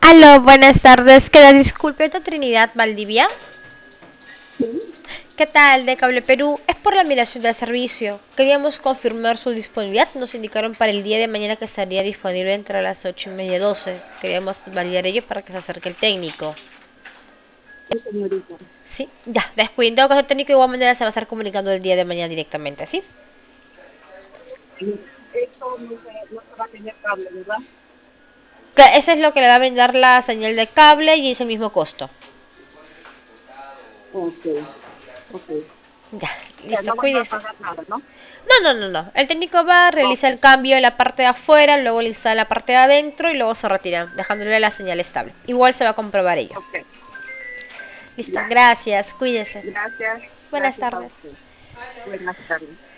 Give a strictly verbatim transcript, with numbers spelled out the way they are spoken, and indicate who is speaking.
Speaker 1: Aló, buenas tardes. Queda disculpe, ¿esta Trinidad Valdivia?
Speaker 2: Sí,
Speaker 1: ¿Qué tal, de Cable Perú? Es por la migración del servicio. Queríamos confirmar su disponibilidad. Nos indicaron para el día de mañana que estaría disponible entre las ocho y media y doce. Queríamos validar ello para que se acerque el técnico.
Speaker 2: sí, señorita.
Speaker 1: ¿Sí? Ya, después, en todo caso, el técnico de igual manera se va a estar comunicando el día de mañana directamente, ¿sí?
Speaker 2: Y esto no se, no se va a tener cable, ¿verdad?
Speaker 1: Que Ese es lo que le va a brindar la señal de cable y es el mismo costo.
Speaker 2: Ok, ok.
Speaker 1: Ya,
Speaker 2: O sea,
Speaker 1: listo,
Speaker 2: no van a
Speaker 1: cuídese.
Speaker 2: pagar nada, ¿no?
Speaker 1: No, no, no, no. El técnico va, realiza
Speaker 2: Ok,
Speaker 1: el cambio en la parte de afuera, luego le instala la parte de adentro y luego se retira, dejándole la señal estable. Igual se va a comprobar ello.
Speaker 2: ok.
Speaker 1: Listo,
Speaker 2: Ya.
Speaker 1: gracias, cuídese.
Speaker 2: Gracias,
Speaker 1: Buenas
Speaker 2: gracias a
Speaker 1: tardes.
Speaker 2: usted. Buenas tardes.